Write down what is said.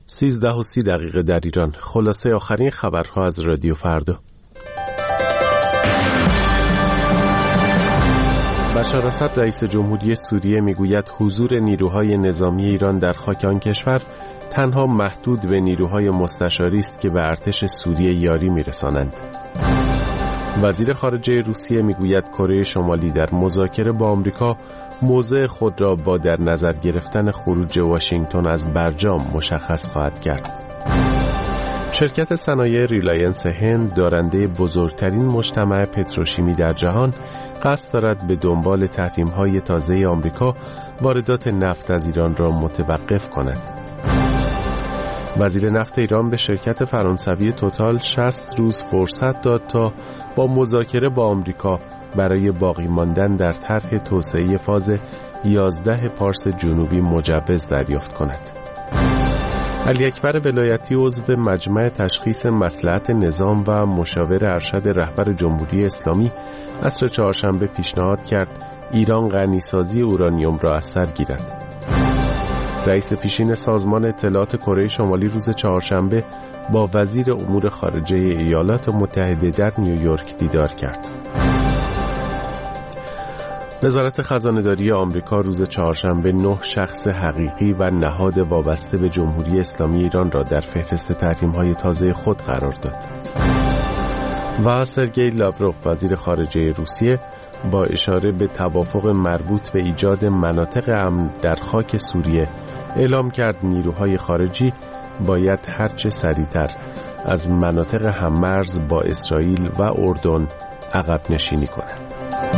13:30 در ایران. خلاصه آخرین خبرها از رادیو فردا. بشار اسد رئیس جمهوری سوریه میگوید حضور نیروهای نظامی ایران در خاک آن کشور تنها محدود به نیروهای مستشاری است که به ارتش سوریه یاری میرسانند. وزیر خارجه روسیه میگوید کره شمالی در مذاکره با آمریکا موضع خود را با در نظر گرفتن خروج واشنگتن از برجام مشخص خواهد کرد. شرکت صنایع ریلاینس هند دارنده بزرگترین مجتمع پتروشیمی در جهان قصد دارد به دنبال تحریم‌های تازه آمریکا واردات نفت از ایران را متوقف کند. وزیر نفت ایران به شرکت فرانسوی توتال 60 روز فرصت داد تا با مذاکره با آمریکا برای باقی ماندن در طرح توسعه فاز 11 پارس جنوبی مجوز دریافت کند. علی اکبر ولایتی عضو مجمع تشخیص مصلحت نظام و مشاور ارشد رهبر جمهوری اسلامی عصر چهارشنبه پیشنهاد کرد ایران غنیسازی اورانیوم را از سر گیرد. رئیس پیشین سازمان اطلاعات کره شمالی روز چهارشنبه با وزیر امور خارجه ایالات متحده در نیویورک دیدار کرد. وزارت خزانه‌داری آمریکا روز چهارشنبه 9 شخص حقیقی و نهاد وابسته به جمهوری اسلامی ایران را در فهرست تحریم‌های تازه خود قرار داد. و سرگئی لاوروف وزیر خارجه روسیه با اشاره به توافق مربوط به ایجاد مناطق امن در خاک سوریه اعلام کرد نیروهای خارجی باید هرچه سریعتر از مناطق هممرز با اسرائیل و اردن عقب نشینی کنند.